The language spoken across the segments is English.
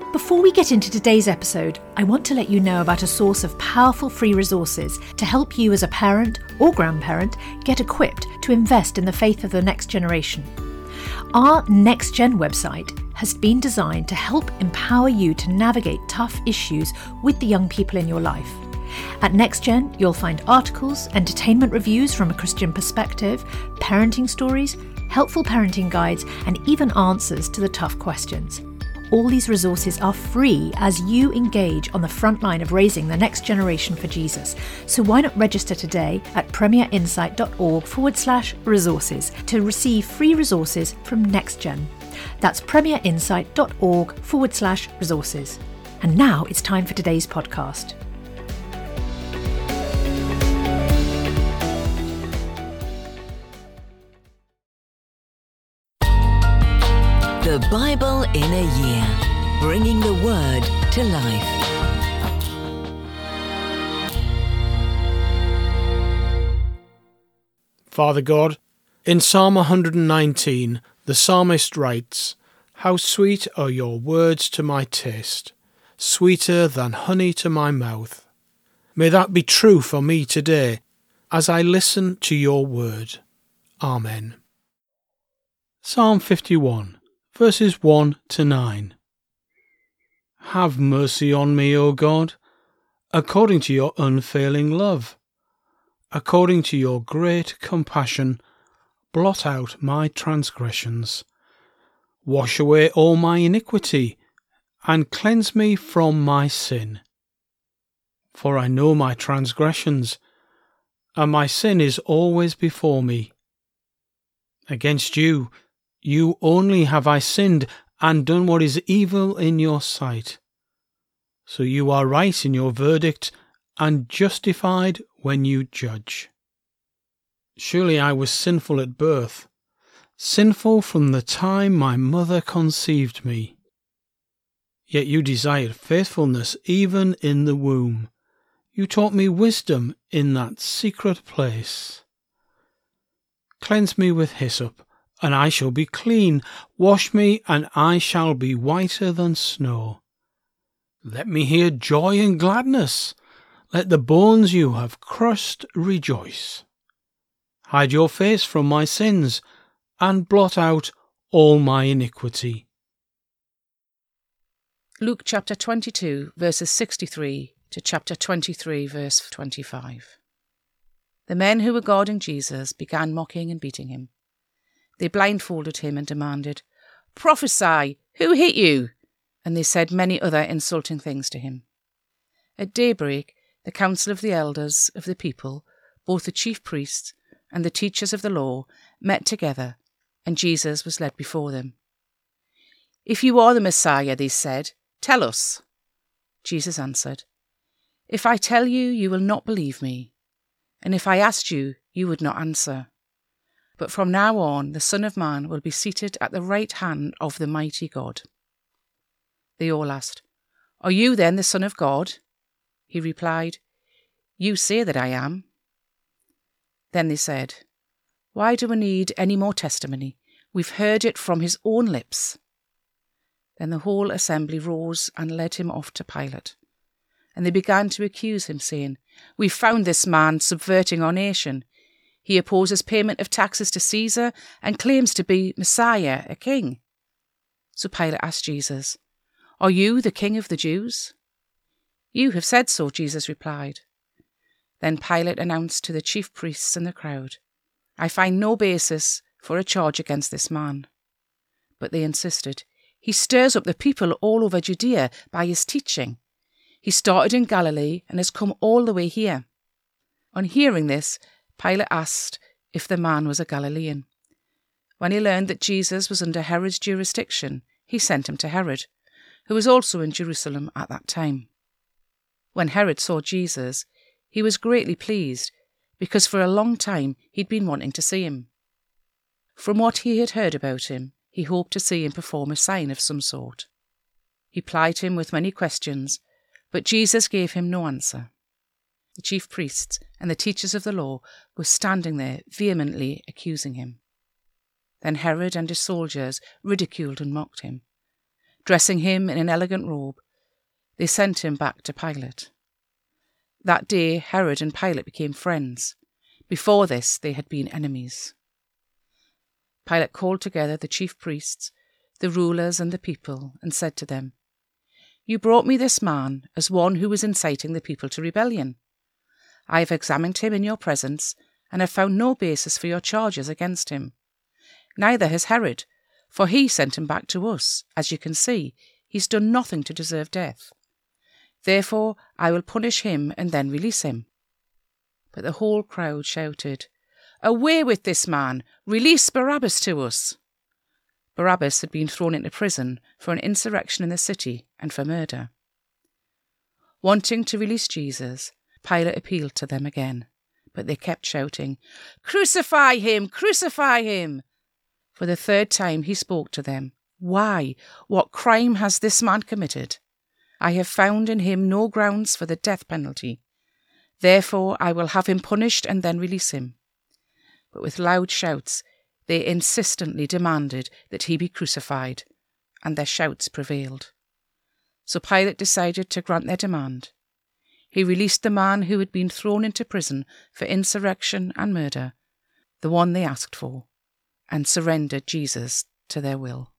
Before we get into today's episode, I want to let you know about a source of powerful free resources to help you as a parent or grandparent get equipped to invest in the faith of the next generation. Our Next Gen website has been designed to help empower you to navigate tough issues with the young people in your life. At Next Gen, you'll find articles, entertainment reviews from a Christian perspective, parenting stories, helpful parenting guides, and even answers to the tough questions. All these resources are free as you engage on the front line of raising the next generation for Jesus. So why not register today at premierinsight.org/resources to receive free resources from NextGen. That's premierinsight.org/resources. And now it's time for today's podcast. The Bible in a Year, bringing the Word to life. Father God, in Psalm 119, the psalmist writes, "How sweet are your words to my taste, sweeter than honey to my mouth." May that be true for me today as I listen to your word. Amen. Psalm 51. Verses 1 to 9. Have mercy on me, O God, according to your unfailing love. According to your great compassion, blot out my transgressions. Wash away all my iniquity, and cleanse me from my sin. For I know my transgressions, and my sin is always before me. Against you only have I sinned and done what is evil in your sight. So you are right in your verdict and justified when you judge. Surely I was sinful at birth, sinful from the time my mother conceived me. Yet you desired faithfulness even in the womb. You taught me wisdom in that secret place. Cleanse me with hyssop, and I shall be clean. Wash me, and I shall be whiter than snow. Let me hear joy and gladness. Let the bones you have crushed rejoice. Hide your face from my sins, and blot out all my iniquity. Luke chapter 22, verses 63 to chapter 23, verse 25. The men who were guarding Jesus began mocking and beating him. They blindfolded him and demanded, "Prophesy, who hit you?" And they said many other insulting things to him. At daybreak, the council of the elders of the people, both the chief priests and the teachers of the law, met together, and Jesus was led before them. "If you are the Messiah," they said, "tell us." Jesus answered, "If I tell you, you will not believe me, and if I asked you, you would not answer. But from now on, the Son of Man will be seated at the right hand of the mighty God." They all asked, "Are you then the Son of God?" He replied, "You say that I am." Then they said, "Why do we need any more testimony? We've heard it from his own lips." Then the whole assembly rose and led him off to Pilate. And they began to accuse him, saying, "We found this man subverting our nation. He opposes payment of taxes to Caesar and claims to be Messiah, a king." So Pilate asked Jesus, "Are you the king of the Jews?" "You have said so," Jesus replied. Then Pilate announced to the chief priests and the crowd, "I find no basis for a charge against this man." But they insisted, "He stirs up the people all over Judea by his teaching. He started in Galilee and has come all the way here." On hearing this, Pilate asked if the man was a Galilean. When he learned that Jesus was under Herod's jurisdiction, he sent him to Herod, who was also in Jerusalem at that time. When Herod saw Jesus, he was greatly pleased, because for a long time he'd been wanting to see him. From what he had heard about him, he hoped to see him perform a sign of some sort. He plied him with many questions, but Jesus gave him no answer. The chief priests and the teachers of the law were standing there vehemently accusing him. Then Herod and his soldiers ridiculed and mocked him. Dressing him in an elegant robe, they sent him back to Pilate. That day Herod and Pilate became friends. Before this they had been enemies. Pilate called together the chief priests, the rulers and the people, and said to them, "You brought me this man as one who was inciting the people to rebellion. I have examined him in your presence and have found no basis for your charges against him. Neither has Herod, for he sent him back to us. As you can see, he's done nothing to deserve death. Therefore I will punish him and then release him." But the whole crowd shouted, "Away with this man! Release Barabbas to us!" Barabbas had been thrown into prison for an insurrection in the city and for murder. Wanting to release Jesus, Pilate appealed to them again, but they kept shouting, "Crucify him! Crucify him!" For the third time he spoke to them. "Why? What crime has this man committed? I have found in him no grounds for the death penalty. Therefore I will have him punished and then release him." But with loud shouts they insistently demanded that he be crucified, and their shouts prevailed. So Pilate decided to grant their demand. He released the man who had been thrown into prison for insurrection and murder, the one they asked for, and surrendered Jesus to their will.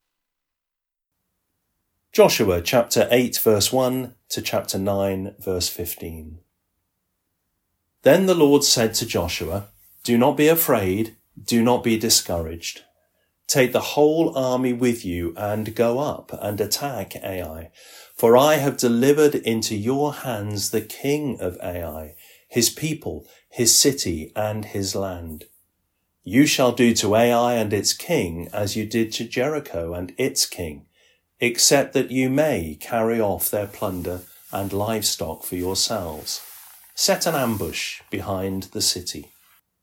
Joshua chapter 8 verse 1 to chapter 9 verse 15. Then the Lord said to Joshua, "Do not be afraid, do not be discouraged. Take the whole army with you and go up and attack Ai, for I have delivered into your hands the king of Ai, his people, his city, and his land. You shall do to Ai and its king as you did to Jericho and its king, except that you may carry off their plunder and livestock for yourselves. Set an ambush behind the city."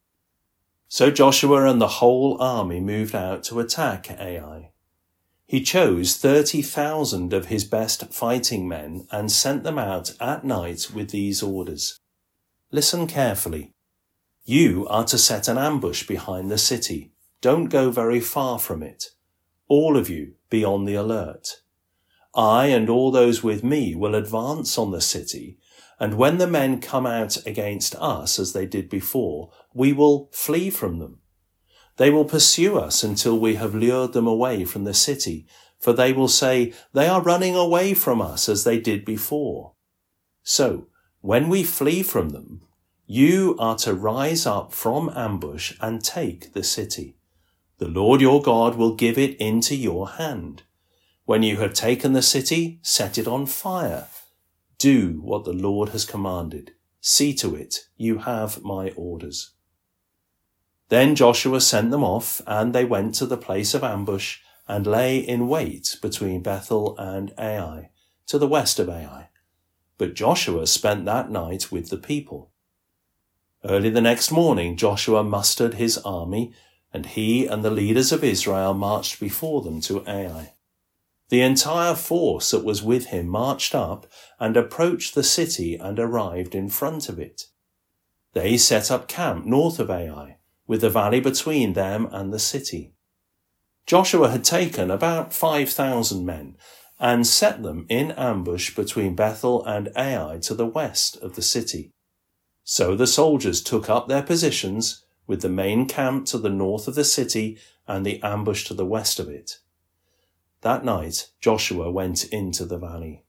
So Joshua and the whole army moved out to attack Ai. He chose 30,000 of his best fighting men and sent them out at night with these orders. "Listen carefully. You are to set an ambush behind the city. Don't go very far from it. All of you be on the alert. I and all those with me will advance on the city, and when the men come out against us as they did before, we will flee from them. They will pursue us until we have lured them away from the city, for they will say, 'They are running away from us as they did before.' So, when we flee from them, you are to rise up from ambush and take the city. The Lord your God will give it into your hand. When you have taken the city, set it on fire. Do what the Lord has commanded. See to it, you have my orders." Then Joshua sent them off, and they went to the place of ambush and lay in wait between Bethel and Ai, to the west of Ai. But Joshua spent that night with the people. Early the next morning Joshua mustered his army, and he and the leaders of Israel marched before them to Ai. The entire force that was with him marched up and approached the city and arrived in front of it. They set up camp north of Ai, with the valley between them and the city. Joshua had taken about 5,000 men and set them in ambush between Bethel and Ai to the west of the city. So the soldiers took up their positions, with the main camp to the north of the city and the ambush to the west of it. That night Joshua went into the valley.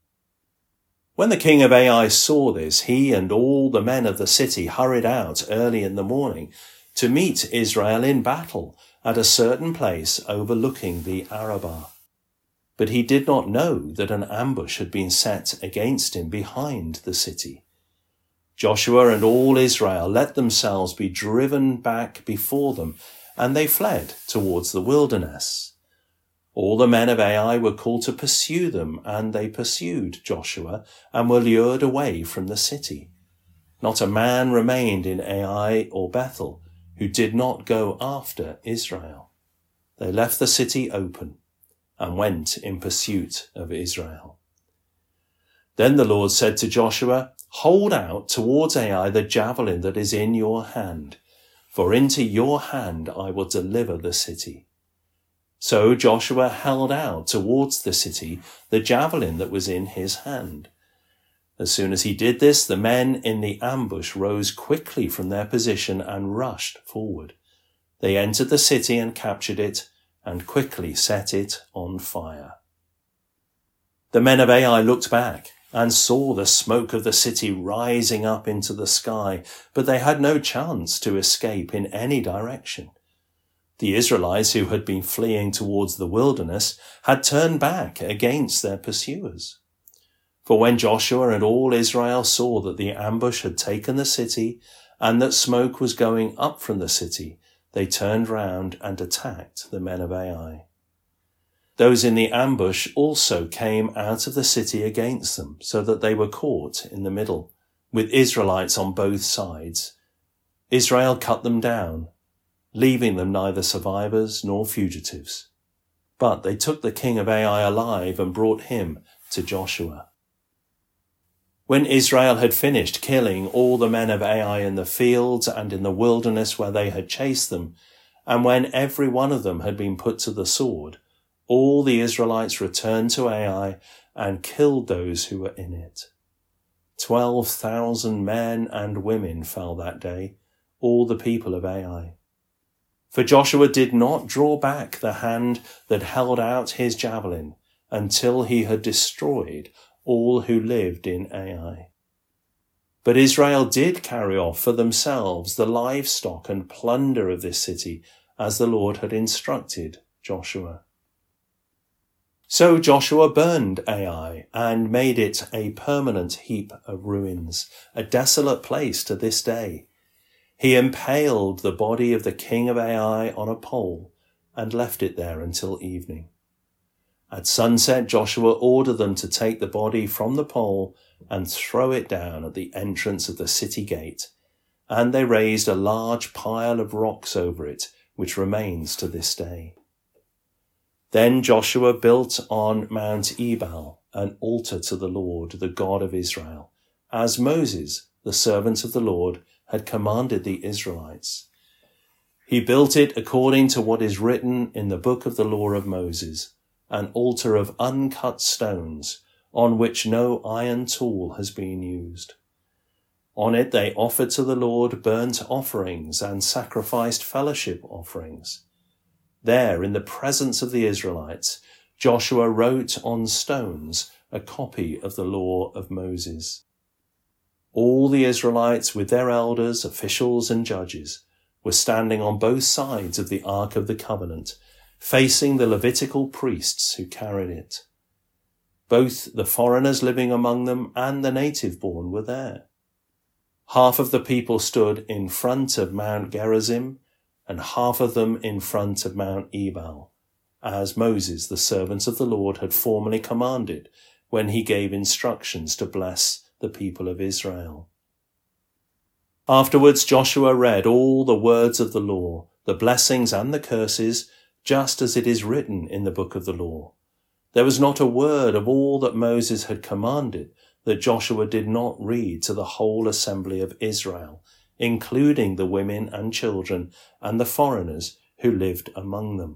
When the king of Ai saw this, he and all the men of the city hurried out early in the morning to meet Israel in battle at a certain place overlooking the Arabah. But he did not know that an ambush had been set against him behind the city. Joshua and all Israel let themselves be driven back before them, and they fled towards the wilderness. All the men of Ai were called to pursue them, and they pursued Joshua and were lured away from the city. Not a man remained in Ai or Bethel who did not go after Israel. They left the city open and went in pursuit of Israel. Then the Lord said to Joshua, "Hold out towards Ai the javelin that is in your hand, for into your hand I will deliver the city." So Joshua held out towards the city the javelin that was in his hand. As soon as he did this, the men in the ambush rose quickly from their position and rushed forward. They entered the city and captured it and quickly set it on fire. The men of Ai looked back and saw the smoke of the city rising up into the sky, but they had no chance to escape in any direction. The Israelites who had been fleeing towards the wilderness had turned back against their pursuers. For when Joshua and all Israel saw that the ambush had taken the city and that smoke was going up from the city, they turned round and attacked the men of Ai. Those in the ambush also came out of the city against them, so that they were caught in the middle, with Israelites on both sides. Israel cut them down, leaving them neither survivors nor fugitives. But they took the king of Ai alive and brought him to Joshua. When Israel had finished killing all the men of Ai in the fields and in the wilderness where they had chased them, and when every one of them had been put to the sword, all the Israelites returned to Ai and killed those who were in it. 12,000 men and women fell that day, all the people of Ai. For Joshua did not draw back the hand that held out his javelin until he had destroyed all who lived in Ai. But Israel did carry off for themselves the livestock and plunder of this city, as the Lord had instructed Joshua. So Joshua burned Ai and made it a permanent heap of ruins, a desolate place to this day. He impaled the body of the king of Ai on a pole and left it there until evening. At sunset, Joshua ordered them to take the body from the pole and throw it down at the entrance of the city gate, and they raised a large pile of rocks over it, which remains to this day. Then Joshua built on Mount Ebal an altar to the Lord, the God of Israel, as Moses, the servant of the Lord, had commanded the Israelites. He built it according to what is written in the book of the law of Moses, an altar of uncut stones, on which no iron tool has been used. On it they offered to the Lord burnt offerings and sacrificed fellowship offerings. There, in the presence of the Israelites, Joshua wrote on stones a copy of the law of Moses. All the Israelites, with their elders, officials, and judges, were standing on both sides of the Ark of the Covenant, facing the Levitical priests who carried it. Both the foreigners living among them and the native-born were there. Half of the people stood in front of Mount Gerizim, and half of them in front of Mount Ebal, as Moses, the servant of the Lord, had formerly commanded when he gave instructions to bless the people of Israel. Afterwards Joshua read all the words of the law, the blessings and the curses, just as it is written in the book of the law. There was not a word of all that Moses had commanded that Joshua did not read to the whole assembly of Israel, including the women and children and the foreigners who lived among them.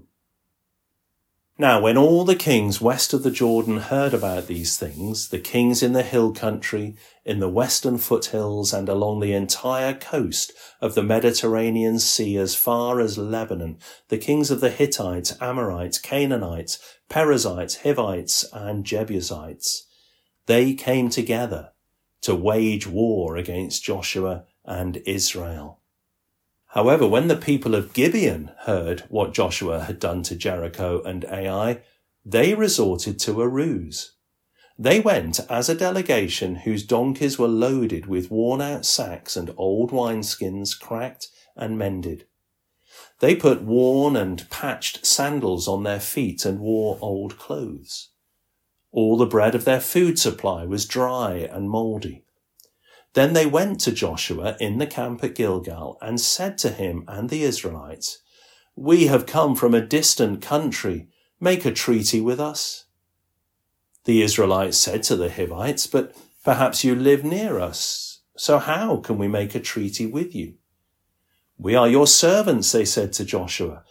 Now, when all the kings west of the Jordan heard about these things, the kings in the hill country, in the western foothills, and along the entire coast of the Mediterranean Sea as far as Lebanon, the kings of the Hittites, Amorites, Canaanites, Perizzites, Hivites, and Jebusites, they came together to wage war against Joshua and Israel. However, when the people of Gibeon heard what Joshua had done to Jericho and Ai, they resorted to a ruse. They went as a delegation whose donkeys were loaded with worn-out sacks and old wineskins cracked and mended. They put worn and patched sandals on their feet and wore old clothes. All the bread of their food supply was dry and mouldy. Then they went to Joshua in the camp at Gilgal and said to him and the Israelites, "We have come from a distant country. Make a treaty with us." The Israelites said to the Hivites, "But perhaps you live near us, so how can we make a treaty with you?" "We are your servants," they said to Joshua.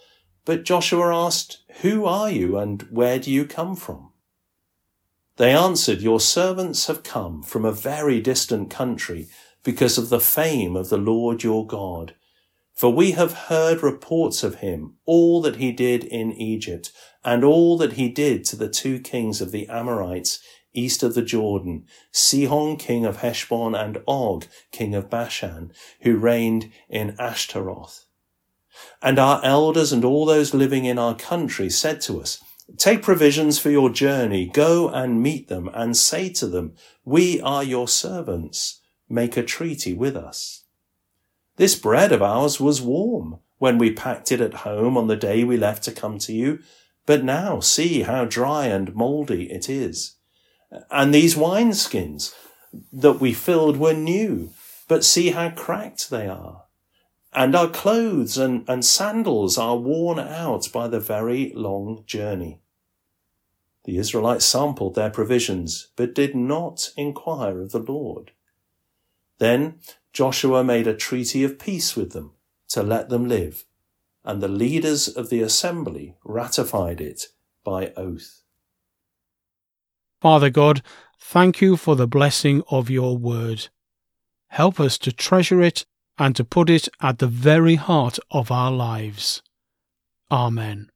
But Joshua asked, "Who are you, and where do you come from?" They answered, "Your servants have come from a very distant country because of the fame of the Lord your God. For we have heard reports of him, all that he did in Egypt, and all that he did to the 2 kings of the Amorites east of the Jordan, Sihon king of Heshbon and Og king of Bashan, who reigned in Ashtaroth. And our elders and all those living in our country said to us, 'Take provisions for your journey, go and meet them, and say to them, we are your servants, make a treaty with us.' This bread of ours was warm when we packed it at home on the day we left to come to you, but now see how dry and mouldy it is. And these wineskins that we filled were new, but see how cracked they are. And our clothes and sandals are worn out by the very long journey." The Israelites sampled their provisions, but did not inquire of the Lord. Then Joshua made a treaty of peace with them to let them live, and the leaders of the assembly ratified it by oath. Father God, thank you for the blessing of your word. Help us to treasure it and to put it at the very heart of our lives. Amen.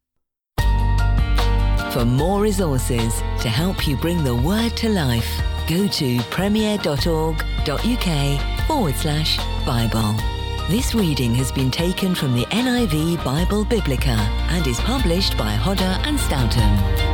For more resources to help you bring the word to life, go to premier.org.uk/Bible. This reading has been taken from the NIV Bible Biblica and is published by Hodder and Stoughton.